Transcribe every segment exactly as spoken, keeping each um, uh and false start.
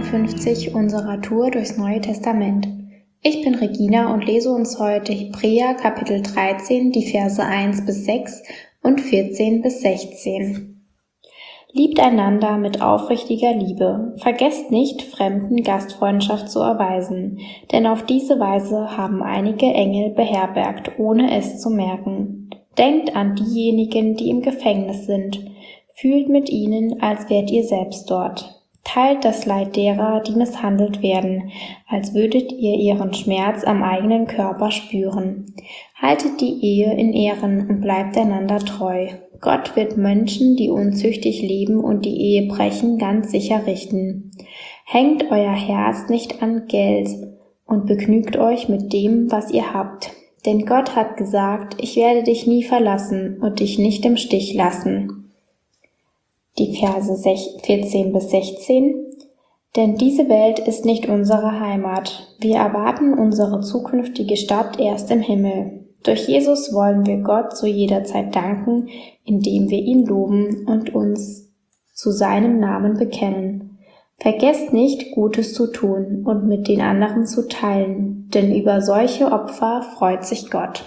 dreiundfünfzig unserer Tour durchs Neue Testament. Ich bin Regina und lese uns heute Hebräer Kapitel dreizehn, die Verse eins bis sechs und vierzehn bis sechzehn. Liebt einander mit aufrichtiger Liebe. Vergesst nicht, Fremden Gastfreundschaft zu erweisen, denn auf diese Weise haben einige Engel beherbergt, ohne es zu merken. Denkt an diejenigen, die im Gefängnis sind. Fühlt mit ihnen, als wärt ihr selbst dort. Teilt das Leid derer, die misshandelt werden, als würdet ihr ihren Schmerz am eigenen Körper spüren. Haltet die Ehe in Ehren und bleibt einander treu. Gott wird Menschen, die unzüchtig leben und die Ehe brechen, ganz sicher richten. Hängt euer Herz nicht an Geld und begnügt euch mit dem, was ihr habt. Denn Gott hat gesagt, ich werde dich nie verlassen und dich nicht im Stich lassen. Die Verse vierzehn bis sechzehn. Denn diese Welt ist nicht unsere Heimat. Wir erwarten unsere zukünftige Stadt erst im Himmel. Durch Jesus wollen wir Gott zu jeder Zeit danken, indem wir ihn loben und uns zu seinem Namen bekennen. Vergesst nicht, Gutes zu tun und mit den anderen zu teilen, denn über solche Opfer freut sich Gott.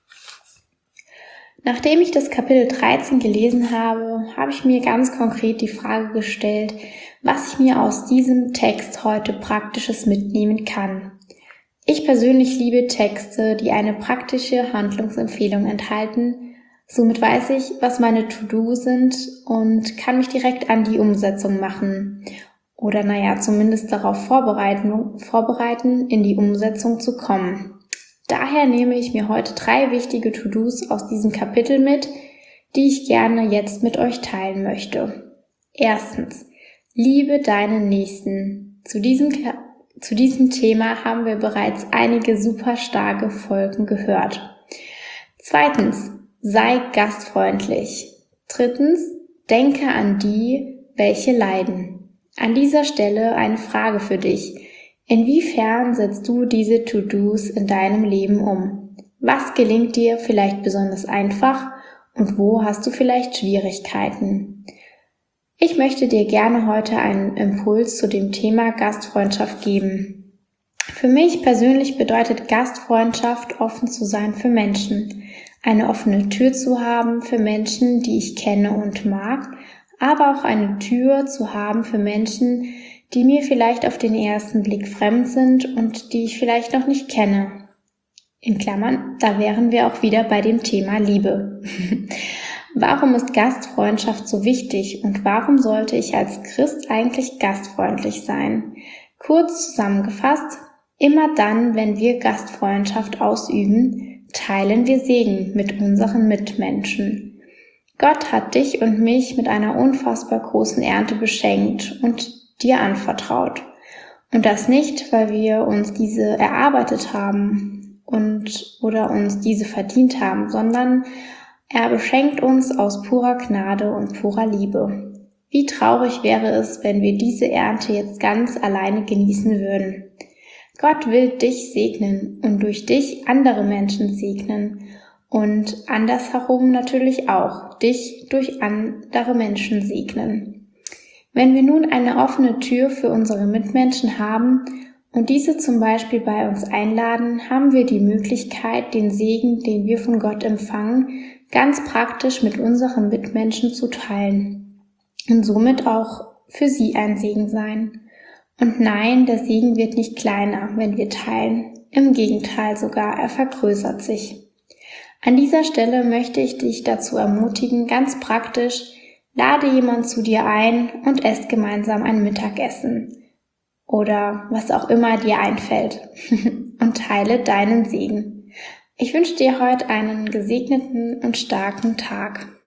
Nachdem ich das Kapitel dreizehn gelesen habe, habe ich mir ganz konkret die Frage gestellt, was ich mir aus diesem Text heute Praktisches mitnehmen kann. Ich persönlich liebe Texte, die eine praktische Handlungsempfehlung enthalten. Somit weiß ich, was meine To-Do sind und kann mich direkt an die Umsetzung machen. Oder naja, zumindest darauf vorbereiten, vorbereiten, in die Umsetzung zu kommen. Daher nehme ich mir heute drei wichtige To-Dos aus diesem Kapitel mit, die ich gerne jetzt mit euch teilen möchte. Erstens, liebe deinen Nächsten. Zu diesem, zu diesem Thema haben wir bereits einige super starke Folgen gehört. Zweitens, sei gastfreundlich. Drittens, denke an die, welche leiden. An dieser Stelle eine Frage für dich. Inwiefern setzt du diese To-Dos in deinem Leben um? Was gelingt dir vielleicht besonders einfach und wo hast du vielleicht Schwierigkeiten? Ich möchte dir gerne heute einen Impuls zu dem Thema Gastfreundschaft geben. Für mich persönlich bedeutet Gastfreundschaft, offen zu sein für Menschen, eine offene Tür zu haben für Menschen, die ich kenne und mag, aber auch eine Tür zu haben für Menschen, die mir vielleicht auf den ersten Blick fremd sind und die ich vielleicht noch nicht kenne. In Klammern, da wären wir auch wieder bei dem Thema Liebe. Warum ist Gastfreundschaft so wichtig und warum sollte ich als Christ eigentlich gastfreundlich sein? Kurz zusammengefasst, immer dann, wenn wir Gastfreundschaft ausüben, teilen wir Segen mit unseren Mitmenschen. Gott hat dich und mich mit einer unfassbar großen Ernte beschenkt und dir anvertraut. Und das nicht, weil wir uns diese erarbeitet haben und oder uns diese verdient haben, sondern er beschenkt uns aus purer Gnade und purer Liebe. Wie traurig wäre es, wenn wir diese Ernte jetzt ganz alleine genießen würden. Gott will dich segnen und durch dich andere Menschen segnen und andersherum natürlich auch dich durch andere Menschen segnen. Wenn wir nun eine offene Tür für unsere Mitmenschen haben und diese zum Beispiel bei uns einladen, haben wir die Möglichkeit, den Segen, den wir von Gott empfangen, ganz praktisch mit unseren Mitmenschen zu teilen und somit auch für sie ein Segen sein. Und nein, der Segen wird nicht kleiner, wenn wir teilen. Im Gegenteil sogar, er vergrößert sich. An dieser Stelle möchte ich dich dazu ermutigen, ganz praktisch, lade jemand zu dir ein und esst gemeinsam ein Mittagessen oder was auch immer dir einfällt und teile deinen Segen. Ich wünsche dir heute einen gesegneten und starken Tag.